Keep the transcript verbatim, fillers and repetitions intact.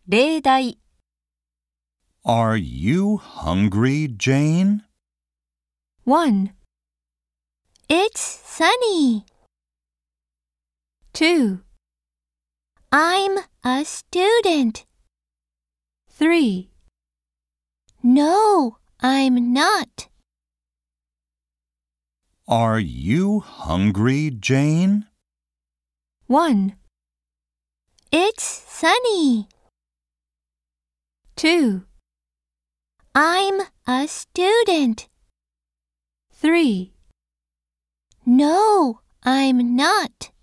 例題 Are you hungry, Jane? one. It's sunny. two. I'm a student. three. No, I'm not. Are you hungry, Jane? one. It's sunny. two. I'm a student. three. No, I'm not.